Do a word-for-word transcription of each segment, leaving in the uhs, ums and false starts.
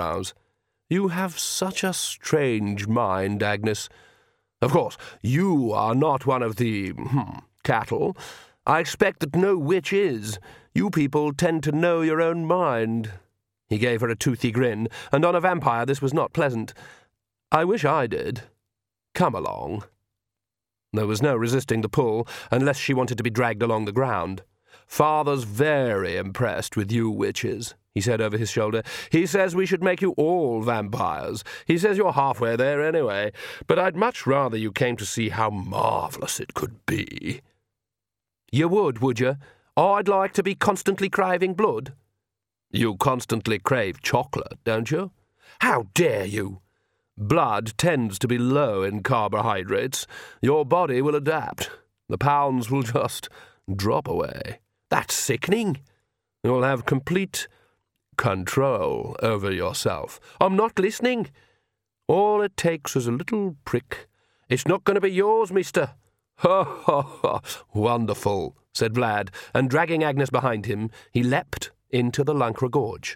eyebrows. "You have such a strange mind, Agnes. Of course, you are not one of the hmm, cattle. I expect that no witch is. You people tend to know your own mind." He gave her a toothy grin, and on a vampire this was not pleasant. "I wish I did. Come along." There was no resisting the pull, unless she wanted to be dragged along the ground. "Father's very impressed with you witches," he said over his shoulder. "He says we should make you all vampires. He says you're halfway there anyway, but I'd much rather you came to see how marvellous it could be." "You would, would you? I'd like to be constantly craving blood." "You constantly crave chocolate, don't you?" "How dare you!" "Blood tends to be low in carbohydrates. Your body will adapt. The pounds will just drop away." "That's sickening." "You'll have complete control over yourself." "I'm not listening." "All it takes is a little prick. It's not going to be yours, mister." "Ha, ha, ha! Wonderful," said Vlad, and dragging Agnes behind him, he leapt into the Lancre Gorge.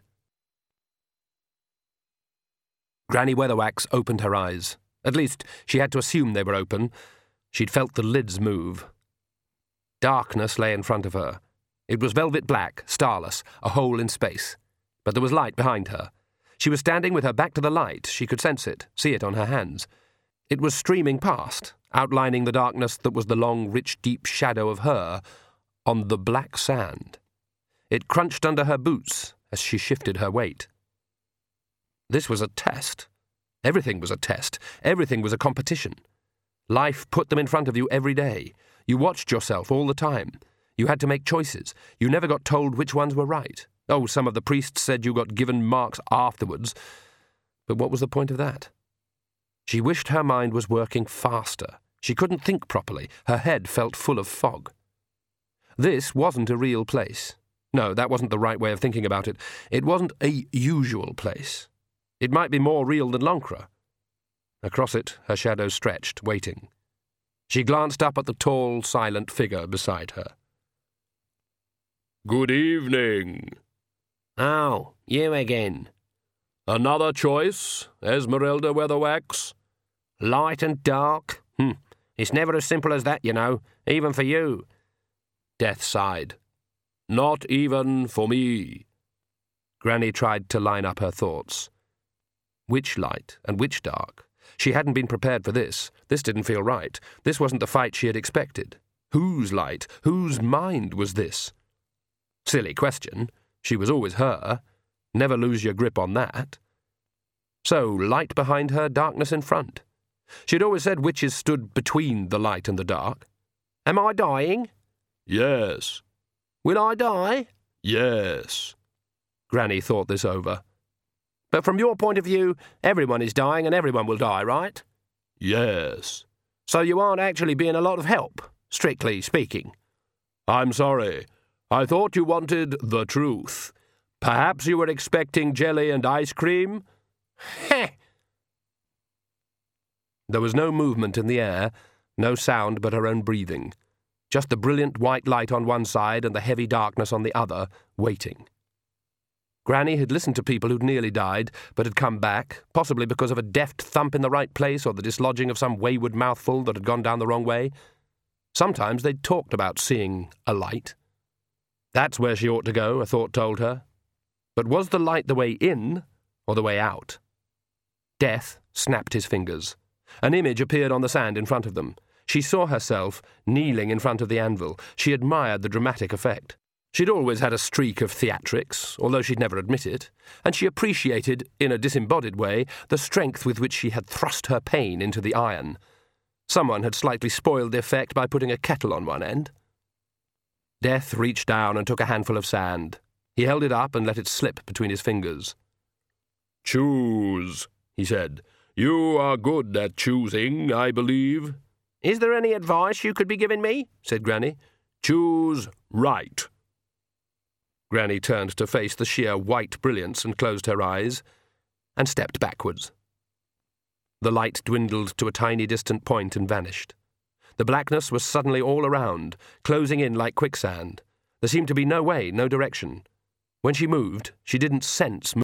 Granny Weatherwax opened her eyes. At least, she had to assume they were open. She'd felt the lids move. Darkness lay in front of her. It was velvet black, starless, a hole in space. But there was light behind her. She was standing with her back to the light. She could sense it, see it on her hands. It was streaming past, outlining the darkness that was the long, rich, deep shadow of her on the black sand. It crunched under her boots as she shifted her weight. This was a test. Everything was a test. Everything was a competition. Life put them in front of you every day. You watched yourself all the time. You had to make choices. You never got told which ones were right. Oh, some of the priests said you got given marks afterwards. But what was the point of that? She wished her mind was working faster. She couldn't think properly. Her head felt full of fog. This wasn't a real place. No, that wasn't the right way of thinking about it. It wasn't a usual place. It might be more real than Lancre. Across it, her shadow stretched, waiting. She glanced up at the tall, silent figure beside her. "Good evening." "Oh, you again." "Another choice, Esmeralda Weatherwax?" "Light and dark? Hm. It's never as simple as that, you know, even for you." Death sighed. "Not even for me." Granny tried to line up her thoughts. Which light and which dark? She hadn't been prepared for this. This didn't feel right. This wasn't the fight she had expected. Whose light, whose mind was this? Silly question. She was always her. Never lose your grip on that. So, light behind her, darkness in front. She'd always said witches stood between the light and the dark. "Am I dying?" "Yes." "Will I die?" "Yes." Granny thought this over. "But from your point of view, everyone is dying and everyone will die, right?" "Yes." "So you aren't actually being a lot of help, strictly speaking." "I'm sorry. I thought you wanted the truth. Perhaps you were expecting jelly and ice cream?" Heh! There was no movement in the air, no sound but her own breathing. Just the brilliant white light on one side and the heavy darkness on the other, waiting. Granny had listened to people who'd nearly died, but had come back, possibly because of a deft thump in the right place or the dislodging of some wayward mouthful that had gone down the wrong way. Sometimes they'd talked about seeing a light. That's where she ought to go, a thought told her. But was the light the way in or the way out? Death snapped his fingers. An image appeared on the sand in front of them. She saw herself kneeling in front of the anvil. She admired the dramatic effect. She'd always had a streak of theatrics, although she'd never admit it, and she appreciated, in a disembodied way, the strength with which she had thrust her pain into the iron. Someone had slightly spoiled the effect by putting a kettle on one end. Death reached down and took a handful of sand. He held it up and let it slip between his fingers. "Choose," he said. "You are good at choosing, I believe." "Is there any advice you could be giving me?" said Granny. "Choose right." Granny turned to face the sheer white brilliance and closed her eyes, and stepped backwards. The light dwindled to a tiny distant point and vanished. The blackness was suddenly all around, closing in like quicksand. There seemed to be no way, no direction. When she moved, she didn't sense